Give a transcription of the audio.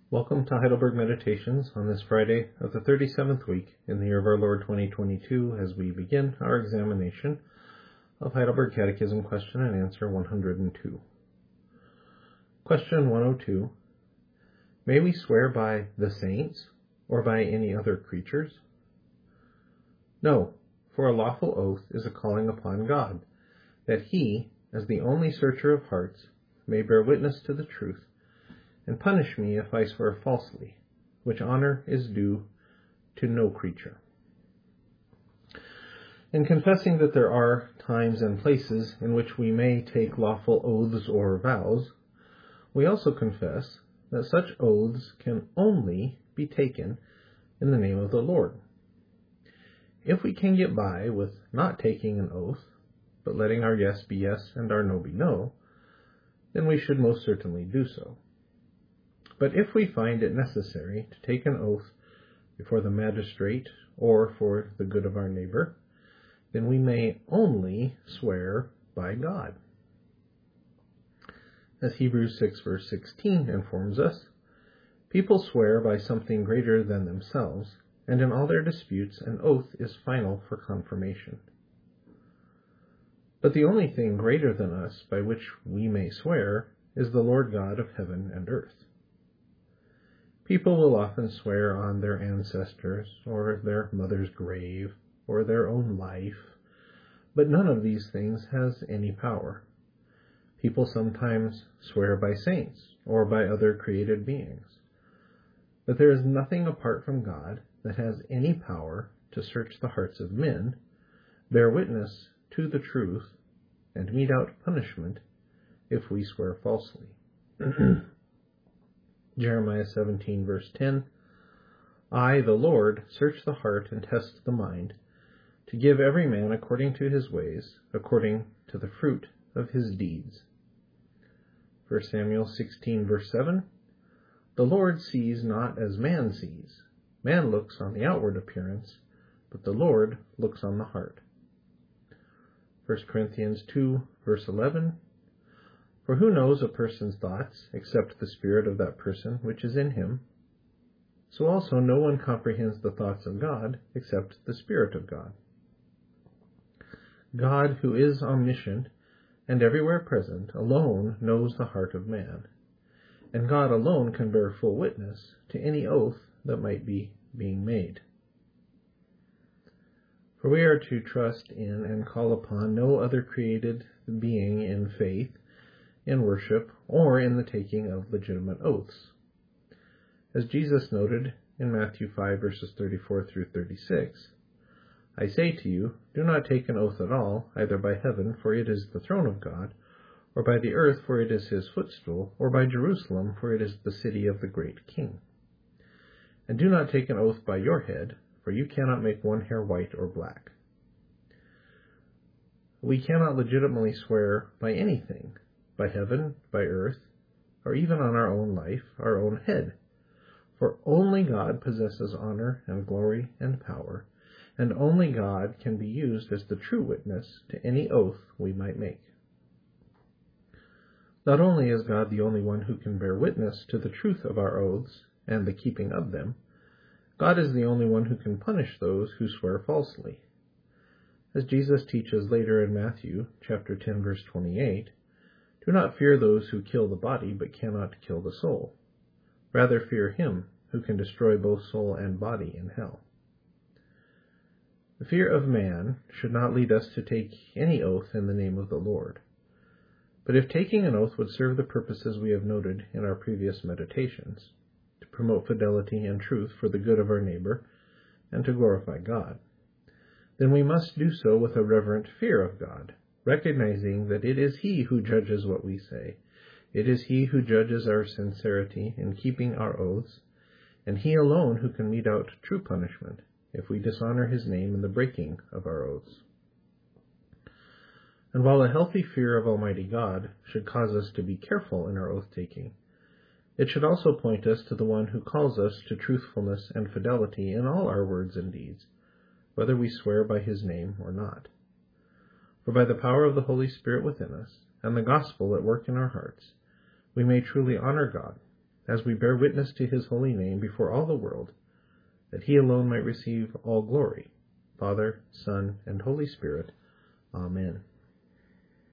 Welcome to Heidelberg Meditations on this Friday of the 37th week in the year of our Lord 2022 as we begin our examination of Heidelberg Catechism Question and Answer 102. Question 102. May we swear by the saints or by any other creatures? No, for a lawful oath is a calling upon God, that he, as the only searcher of hearts, may bear witness to the truth, and punish me if I swear falsely, which honor is due to no creature. In confessing that there are times and places in which we may take lawful oaths or vows, we also confess that such oaths can only be taken in the name of the Lord. If we can get by with not taking an oath, but letting our yes be yes and our no be no, then we should most certainly do so. But if we find it necessary to take an oath before the magistrate or for the good of our neighbor, then we may only swear by God. As Hebrews 6 verse 16 informs us, people swear by something greater than themselves, and in all their disputes an oath is final for confirmation. But the only thing greater than us by which we may swear is the Lord God of heaven and earth. People will often swear on their ancestors, or their mother's grave, or their own life, but none of these things has any power. People sometimes swear by saints, or by other created beings. But there is nothing apart from God that has any power to search the hearts of men, bear witness to the truth, and mete out punishment if we swear falsely. Jeremiah 17 verse 10, I, the Lord, search the heart and test the mind, to give every man according to his ways, according to the fruit of his deeds. 1 Samuel 16 verse 7, the Lord sees not as man sees. Man looks on the outward appearance, but the Lord looks on the heart. 1 Corinthians 2 verse 11, for who knows a person's thoughts, except the spirit of that person which is in him? So also no one comprehends the thoughts of God, except the Spirit of God. God, who is omniscient and everywhere present, alone knows the heart of man, and God alone can bear full witness to any oath that might be being made. For we are to trust in and call upon no other created being in faith, in worship, or in the taking of legitimate oaths. As Jesus noted in Matthew 5 verses 34 through 36, I say to you, do not take an oath at all, either by heaven, for it is the throne of God, or by the earth, for it is his footstool, or by Jerusalem, for it is the city of the great King. And do not take an oath by your head, for you cannot make one hair white or black. We cannot legitimately swear by anything, by heaven, by earth, or even on our own life, our own head. For only God possesses honor and glory and power, and only God can be used as the true witness to any oath we might make. Not only is God the only one who can bear witness to the truth of our oaths and the keeping of them, God is the only one who can punish those who swear falsely. As Jesus teaches later in Matthew chapter 10 verse 28, do not fear those who kill the body, but cannot kill the soul. Rather fear him who can destroy both soul and body in hell. The fear of man should not lead us to take any oath in the name of the Lord. But if taking an oath would serve the purposes we have noted in our previous meditations, to promote fidelity and truth for the good of our neighbor, and to glorify God, then we must do so with a reverent fear of God, recognizing that it is he who judges what we say. It is he who judges our sincerity in keeping our oaths, and he alone who can mete out true punishment if we dishonor his name in the breaking of our oaths. And while a healthy fear of Almighty God should cause us to be careful in our oath-taking, it should also point us to the one who calls us to truthfulness and fidelity in all our words and deeds, whether we swear by his name or not. For by the power of the Holy Spirit within us, and the gospel at work in our hearts, we may truly honor God, as we bear witness to his holy name before all the world, that he alone might receive all glory, Father, Son, and Holy Spirit. Amen.